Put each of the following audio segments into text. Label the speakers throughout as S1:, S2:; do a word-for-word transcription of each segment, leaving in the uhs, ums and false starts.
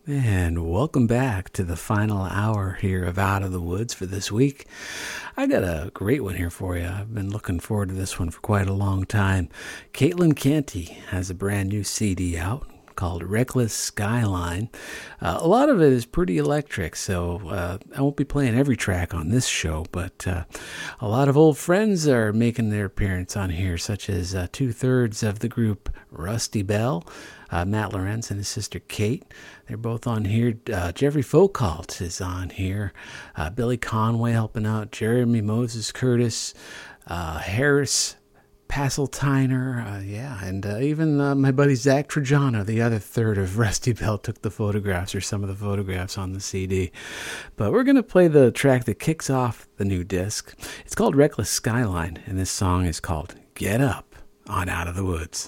S1: And welcome back to the final hour here of Out of the Woods for this week. I got a great one here for you. I've been looking forward to this one for quite a long time. Caitlin Canty has a brand new C D out called Reckless Skyline. Uh, a lot of it is pretty electric, so uh, I won't be playing every track on this show, but uh, a lot of old friends are making their appearance on here, such as uh, two-thirds of the group Rusty Bell, uh, Matt Lorenz and his sister Kate. They're both on here. Uh, Jeffrey Foucault is on here. Uh, Billy Conway helping out. Jeremy Moses Curtis, uh, Harris Passeltiner, uh, yeah, and uh, even uh, my buddy Zach Trajano, the other third of Rusty Bell, took the photographs, or some of the photographs on the C D. But we're going to play the track that kicks off the new disc. It's called Reckless Skyline, and this song is called Get Up on Out of the Woods.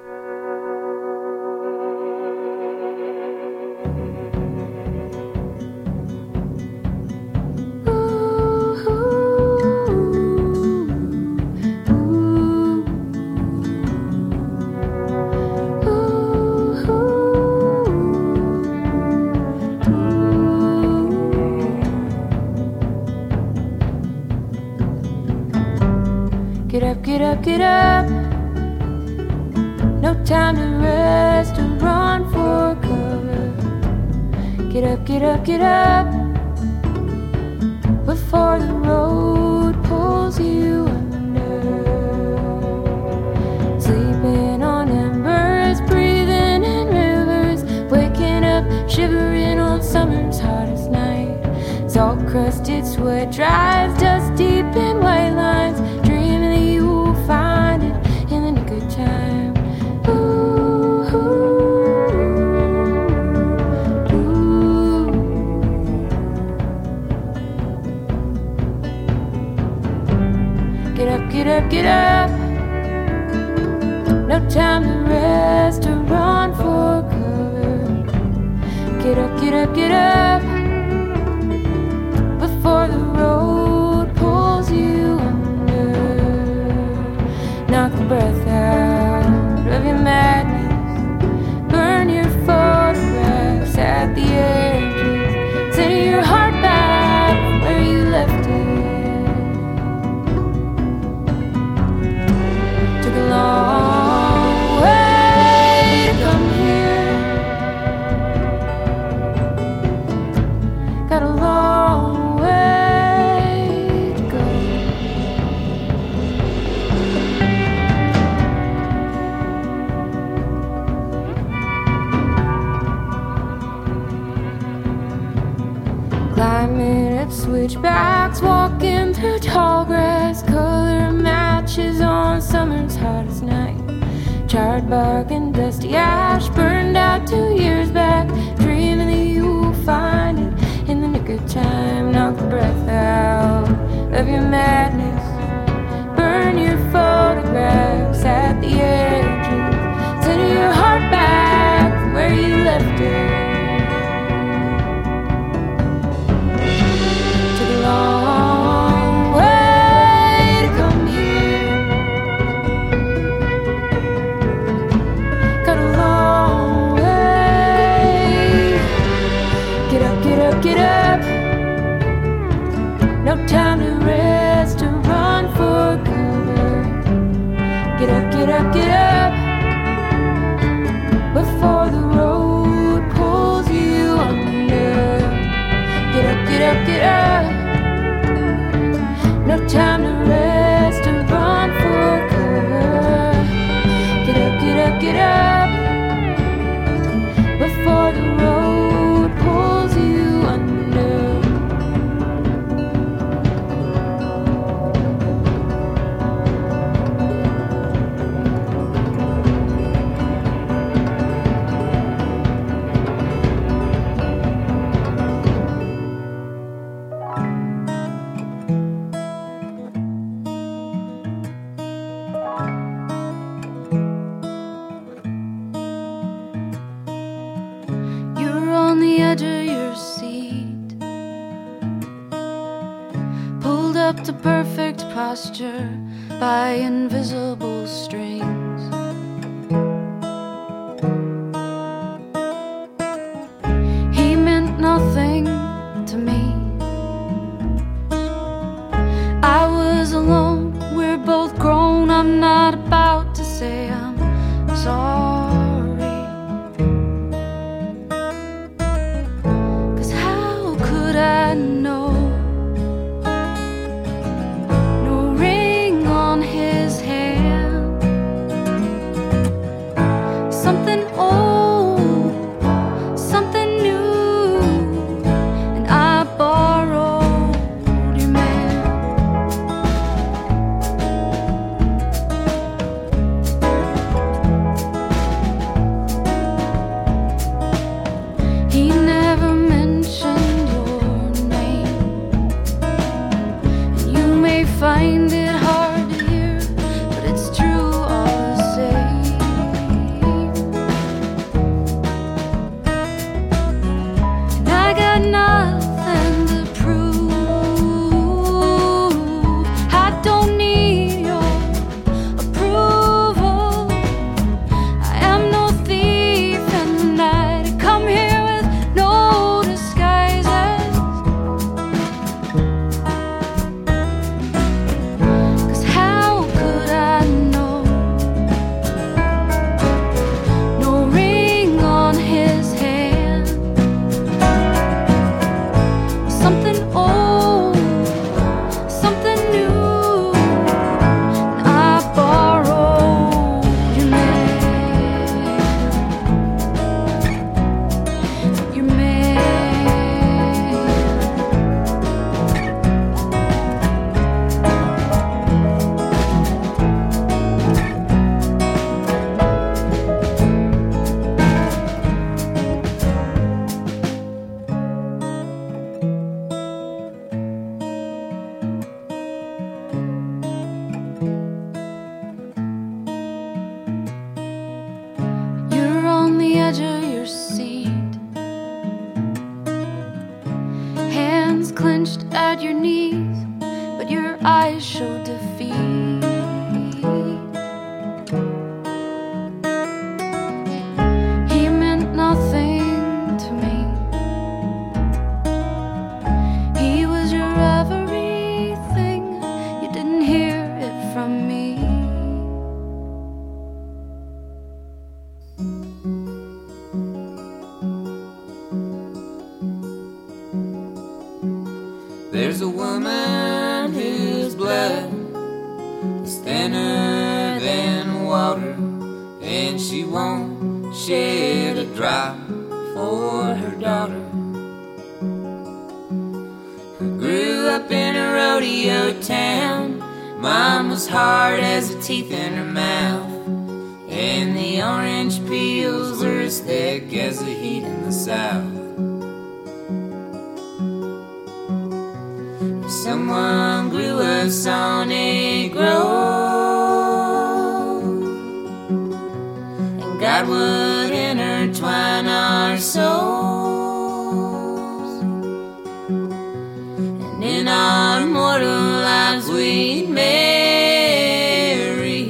S2: Get up, get up, get up. No time to rest or run for cover. Get up, get up, get up before the road pulls you under. Sleeping on embers, breathing in rivers, waking up, shivering on summer's hottest night. Salt-crusted sweat dries dust deep in white lines. Find it in the nick of time. Ooh, ooh, ooh. Get up, get up, get up. No time to rest or run for cover. Get up, get up, get up before the road pulls you under. Knock the breath out of your madness. Burn your photographs at the edges. Send your heart back from where you left it. Took a long way to come here. Got a long way to go. Climbing up switchbacks, walking through tall grass, color matches on summer's hottest night. Charred bark and dusty ash burned out two years back, dreaming that you'll find it in the nick of time. Knock the breath out of your madness. Burn your photographs at the edges. Send your heart back from where you left it. Long way to come here. Got a long way. Get up, get up, get up. No time to rest or run for cover. Get up, get up, get up before the road pulls you under. Get up, get up, get up. No time to rest or run for cover. Get up, get up, get up before the road pulls you under.
S3: Up to perfect posture by invisible strings. nothing to me. I was alone, we're both grown. I'm not about to say I'm sorry, 'cause how could I know? No ring on his hand, something old, something new, and I borrowed your man. He never mentioned your name, and you may find it hard to hear, but it's true all the same. And I got nothing to prove. I don't need your approval. I am no thief in the night. I come here with no disguises, 'cause how could I know? No ring on his hand, something old, something new, and I borrowed your man, your man. You're on the edge of your seat, hands clenched at your knees, but your eyes show defeat. He meant nothing to me. He was your everything. You didn't hear it from me.
S4: There's a woman whose blood is thinner than water, and she won't shed a drop for her daughter, who grew up in a rodeo town. Mom was hard as the teeth in her mouth, and the orange peels were as thick as the heat in the south. Someone grew us on a grove, and God would intertwine our souls, and in our mortal lives we'd marry.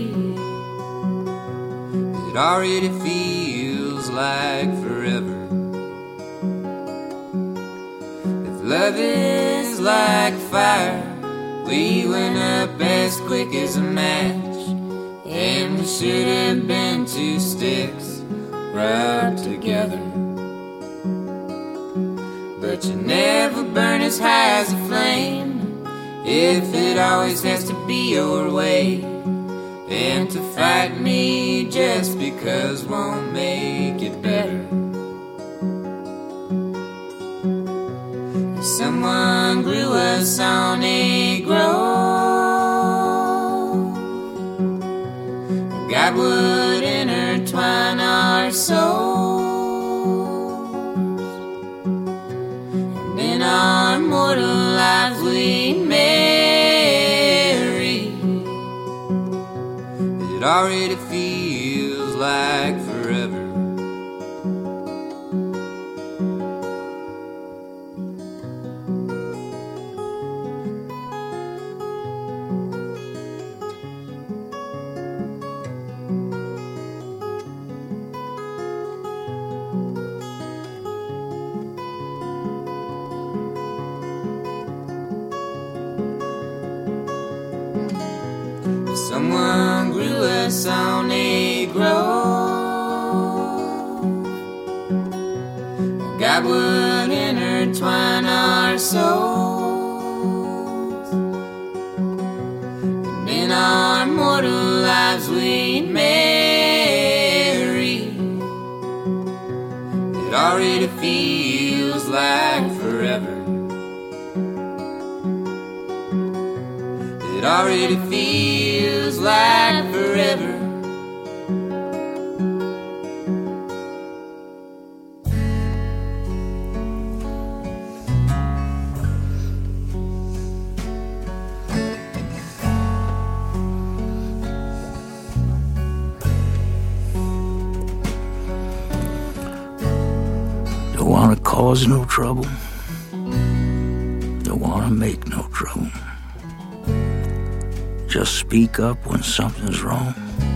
S4: It already feels like forever. If love is like fire, we went up as quick as a match, and we should have been two sticks rubbed together. But you never burn as high as a flame if it always has to be your way, and to fight me just because won't make it better. Someone grew us on a grove, and God would intertwine our souls, and in our mortal lives we'd marry. It already feels like forever. someone grew us on a grove. God would intertwine our souls, and in our mortal lives we'd marry. It already feels like forever. It already feels like forever.
S5: Don't want to cause no trouble. Don't want to make no trouble. Just speak up when something's wrong.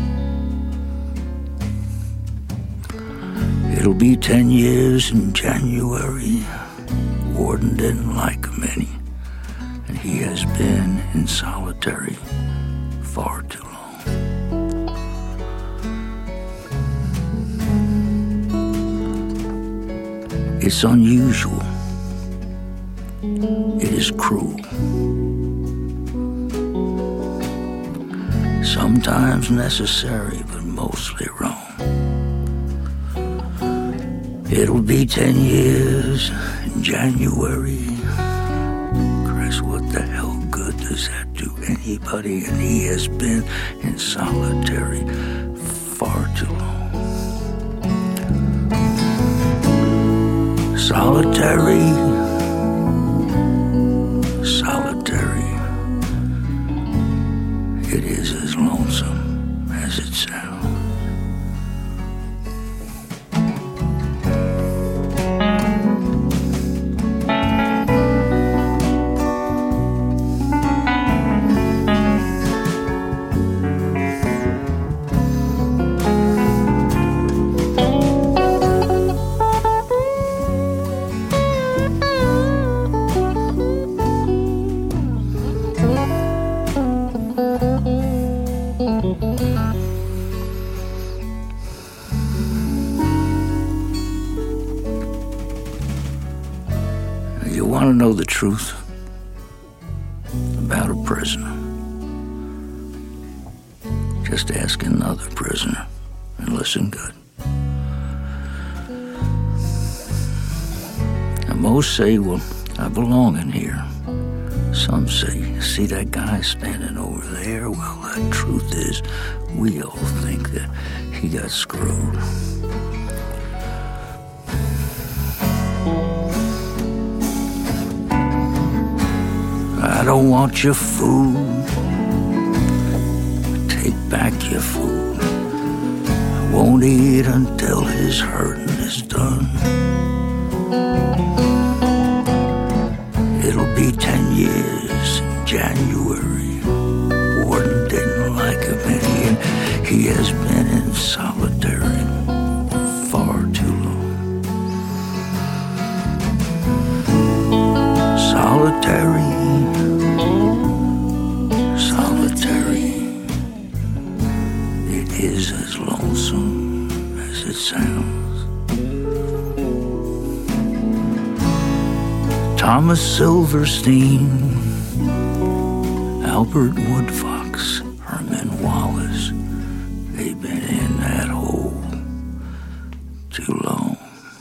S5: It'll be ten years in January. Warden didn't like him any, and he has been in solitary far too long. It's unusual. It is cruel. Sometimes necessary, but mostly wrong. It'll be ten years in January. Chris, what the hell good does that do anybody? And he has been in solitary far too long. Solitary, solitary. It is as lonesome as it sounds. You want to know the truth about a prisoner? Just ask another prisoner and listen good. And most say, well, I belong in here. Some say, see that guy standing over there? Well, the truth is, we all think that he got screwed. I don't want your food. Take back your food. I won't eat until his hurting is done. It'll be ten years in January. Warden didn't like him any, and he has been in solitary far too long. Solitary, solitary. It is as lonesome as it sounds. Thomas Silverstein, Albert Woodfox, Herman Wallace, they've been in that hole too long.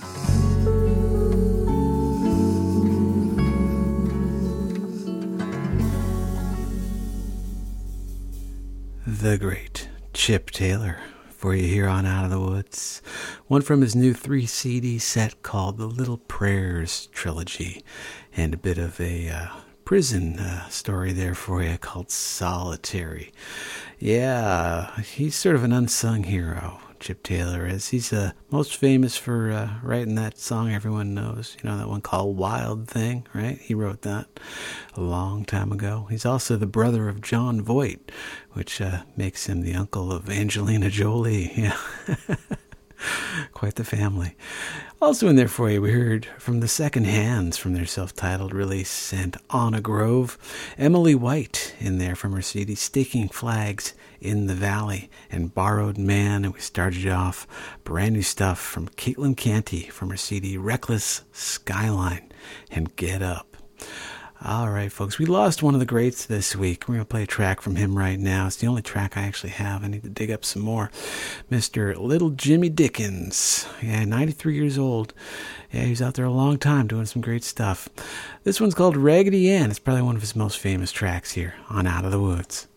S1: The great Chip Taylor for you here on Out of the Woods. One from his new three C D set called The Little Prayers Trilogy, and a bit of a uh, prison uh, story there for you called Solitary. Yeah, he's sort of an unsung hero, Chip Taylor is. He's uh, most famous for uh, writing that song everyone knows. You know, that one called Wild Thing, right? He wrote that a long time ago. He's also the brother of John Voight, which uh, makes him the uncle of Angelina Jolie. Yeah. Quite the family. Also in there for you, we heard from the Second Hands from their self-titled release, and Anna Grove. Emily White in there from her C D Staking Flags in the Valley, and Borrowed Man. And we started off brand new stuff from Caitlin Canty from her C D Reckless Skyline and Get Up. All right, folks, we lost one of the greats this week. We're going to play a track from him right now. It's the only track I actually have. I need to dig up some more. Mister Little Jimmy Dickens. Yeah, ninety-three years old. Yeah, he's out there a long time doing some great stuff. This one's called Raggedy Ann. It's probably one of his most famous tracks here on Out of the Woods.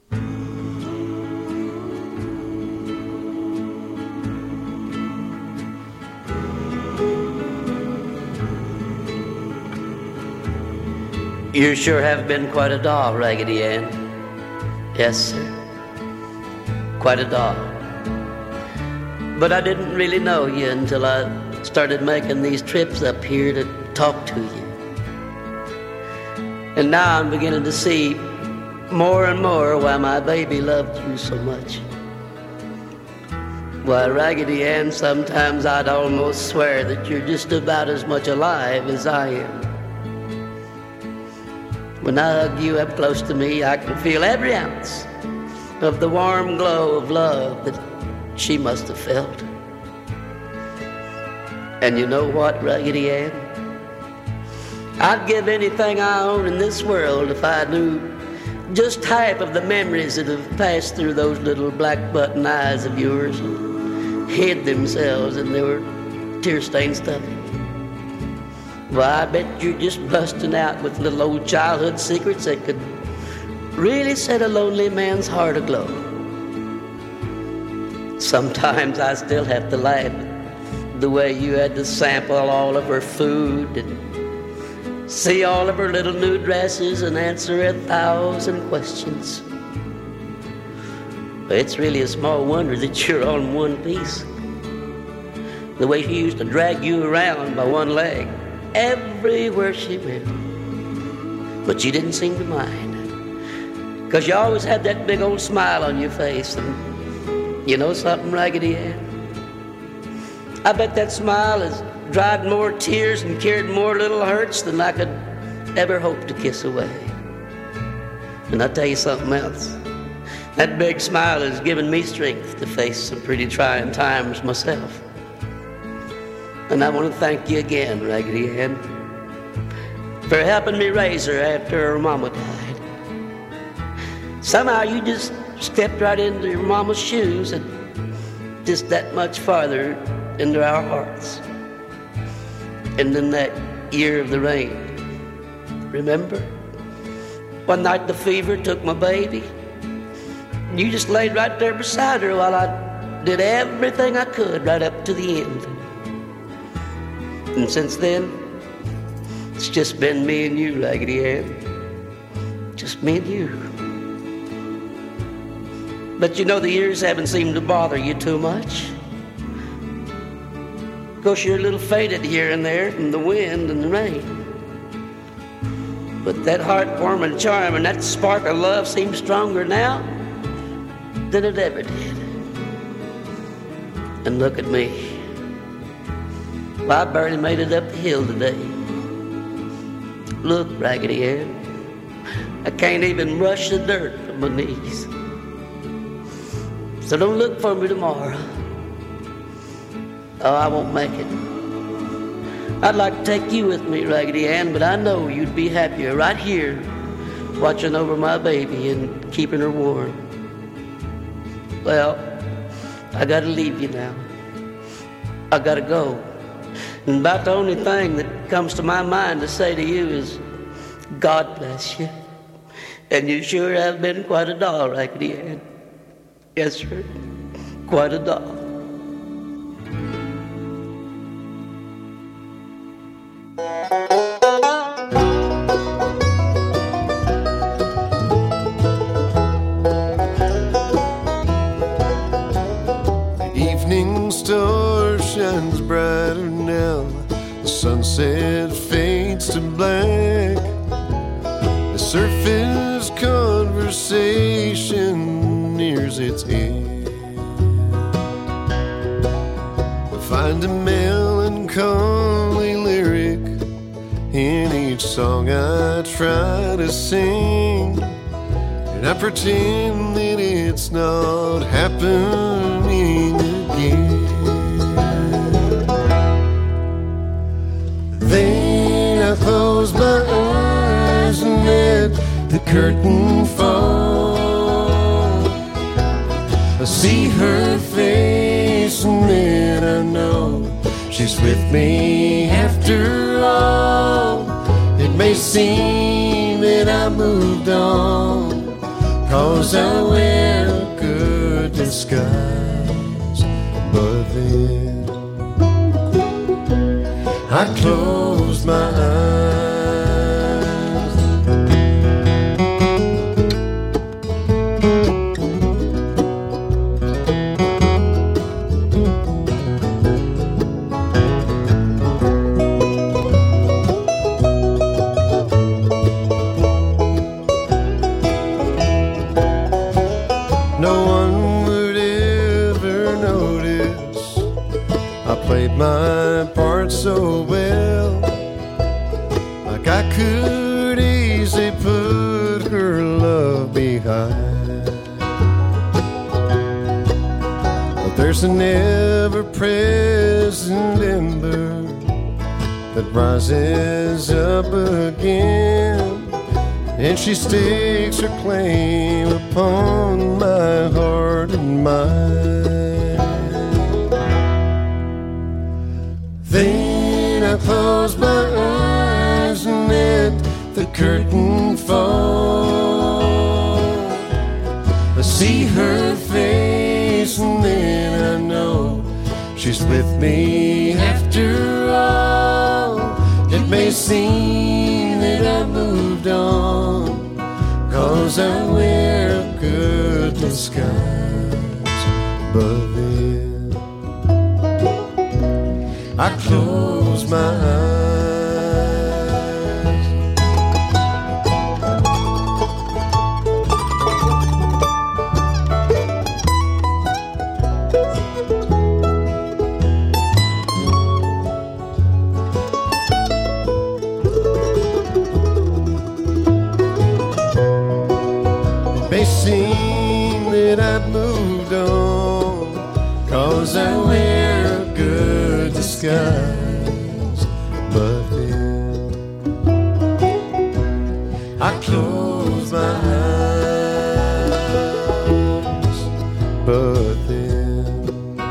S6: You sure have been quite a doll, Raggedy Ann. Yes, sir. Quite a doll. But I didn't really know you until I started making these trips up here to talk to you. And now I'm beginning to see more and more why my baby loved you so much. Why, Raggedy Ann, sometimes I'd almost swear that you're just about as much alive as I am. When I hug you up close to me, I can feel every ounce of the warm glow of love that she must have felt. And you know what, Raggedy Ann? I'd give anything I own in this world if I knew just half of the memories that have passed through those little black button eyes of yours and hid themselves in their tear-stained stuffing. Well, I bet you're just busting out with little old childhood secrets that could really set a lonely man's heart aglow. Sometimes I still have to laugh at the way you had to sample all of her food and see all of her little new dresses and answer a thousand questions. It's really a small wonder that you're on one piece. The way she used to drag you around by one leg everywhere she went. But you didn't seem to mind, 'cause you always had that big old smile on your face. And you know something, Raggedy Ann? I bet that smile has dried more tears and cured more little hurts than I could ever hope to kiss away. And I'll tell you something else. That big smile has given me strength to face some pretty trying times myself. And I want to thank you again, Raggedy Ann, for helping me raise her after her mama died. Somehow you just stepped right into your mama's shoes and just that much farther into our hearts. And then that year of the rain, remember? One night the fever took my baby. You just laid right there beside her while I did everything I could right up to the end. And since then, it's just been me and you, Raggedy Ann. Just me and you. But you know the years haven't seemed to bother you too much. Of course, you're a little faded here and there from the wind and the rain. But that heartwarming charm and that spark of love seems stronger now than it ever did. And look at me. Well, I barely made it up the hill today. Look, Raggedy Ann, I can't even brush the dirt from my knees. So don't look for me tomorrow. Oh, I won't make it. I'd like to take you with me, Raggedy Ann, but I know you'd be happier right here watching over my baby and keeping her warm. Well, I gotta leave you now. I gotta go. And about the only thing that comes to my mind to say to you is, God bless you. And you sure have been quite a doll, Raggedy Ann. Yes, sir. Quite a doll.
S7: The evening star shines brighter now. The sunset fades to black. The surface conversation nears its end. The each song I try to sing, and I pretend that it's not happening again. Then I close my eyes and let the curtain fall. I see her face and then I know she's with me after all. It may seem that I moved on, 'cause I wear a good disguise, but then I close my eyes. My part so well, like I could easily put her love behind. But there's an ever-present ember that rises up again, and she stakes her claim upon my heart and mind. Then I close my eyes and let the curtain fall. I see her face and then I know she's with me after all. It may seem that I moved on, 'cause I wear a good disguise, but then I close my eyes. It may seem that I've moved on, 'cause I wear a good disguise, but then I close my eyes, but then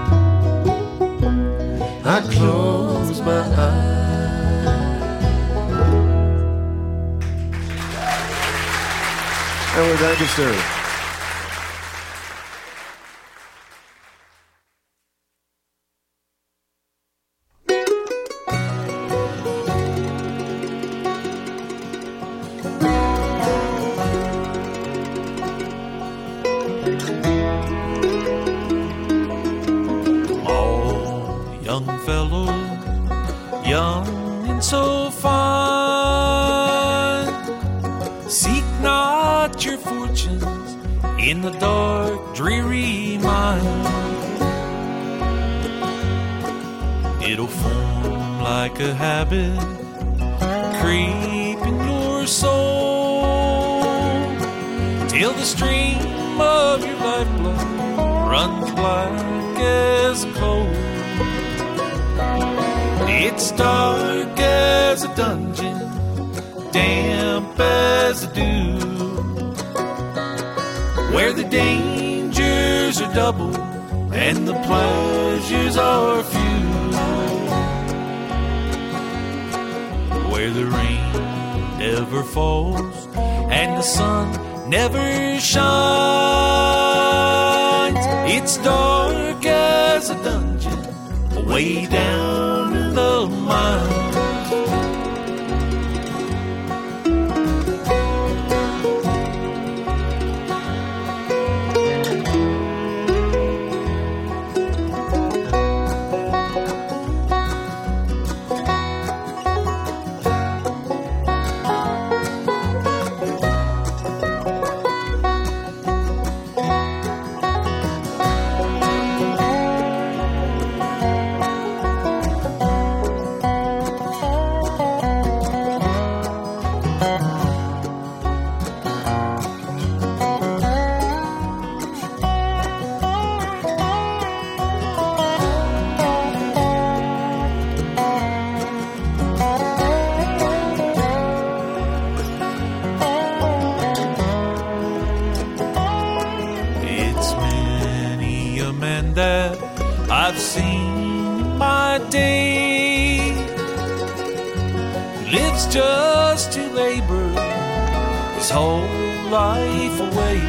S7: I close my eyes.
S8: And we thank you, sir.
S9: In the dark, dreary mine, it'll form like a habit, creep in your soul, till the stream of your lifeblood runs black as coal. It's dark as a dungeon, damp as the dew, where the dangers are double and the pleasures are few, where the rain never falls and the sun never shines. It's dark as a dungeon, way down in the mine. lives just to labor his whole life away.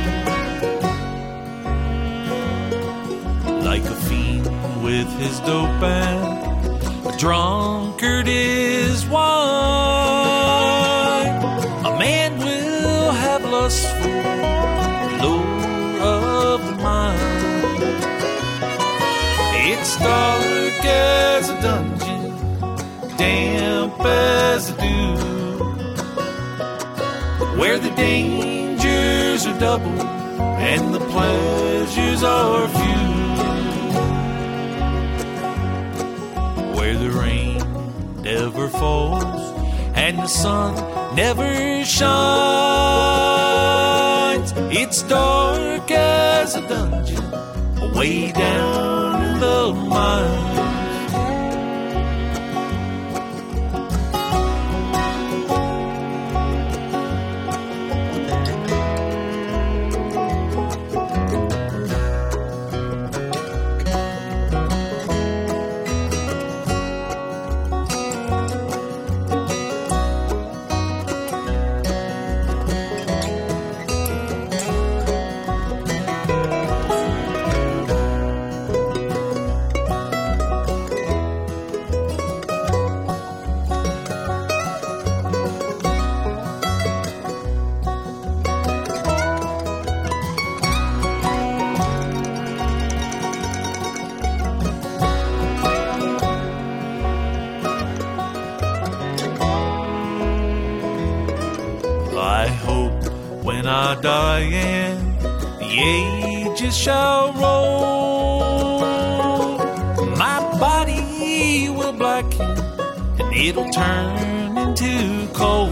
S9: Like a fiend with his dope and a drunkard is wine, a man will have lust for lure of the mind. It's dark as a dungeon, damp as a dew, where the dangers are double and the pleasures are few, where the rain never falls and the sun never shines. It's dark as a dungeon, way down in the mines. Die and the ages shall roll, my body will blacken and it'll turn into coal.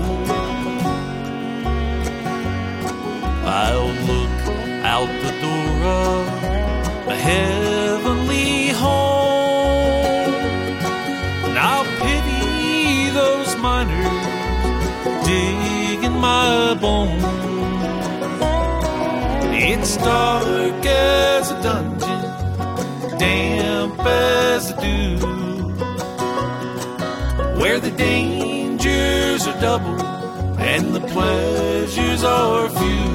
S9: I'll look out the door of a heavenly home, and I'll pity those miners digging my bones. It's dark as a dungeon, damp as a dew, where the dangers are double and the pleasures are few,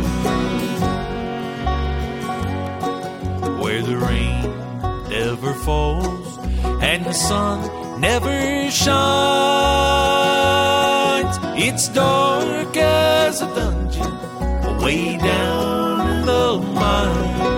S9: where the rain never falls and the sun never shines. It's dark as a dungeon, way down the mine.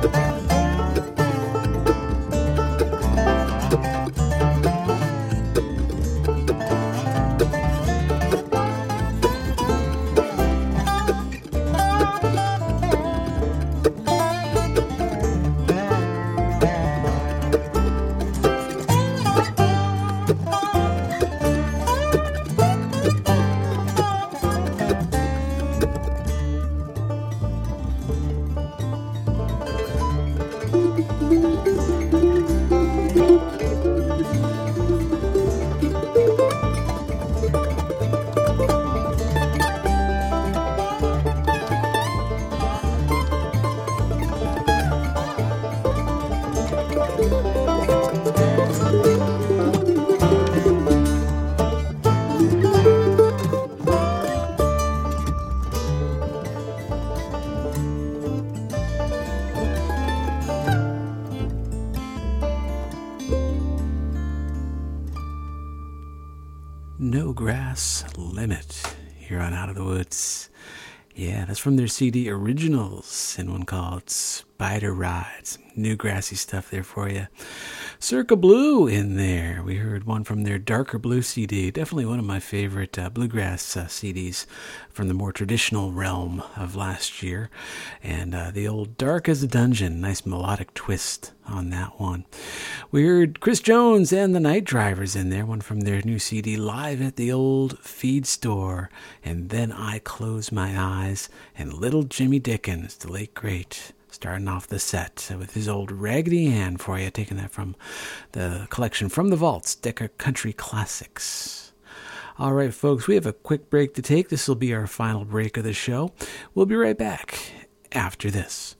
S1: No Grass Limit here on Out of the Woods. Yeah, that's from their C D Originals and one called Spider Rides. New grassy stuff there for you. Circa Blue in there. We heard one from their Darker Blue C D. Definitely one of my favorite uh, bluegrass uh, C Ds from the more traditional realm of last year. And uh, the old Dark as a Dungeon. Nice melodic twist on that one. We heard Chris Jones and the Night Drivers in there. One from their new C D, Live at the Old Feed Store. And Then I Close My Eyes. And Little Jimmy Dickens, the late great, starting off the set with his old Raggedy Ann for you, taking that from the collection From the Vaults, Decca Country Classics. All right, folks, we have a quick break to take. This will be our final break of the show. We'll be right back after this.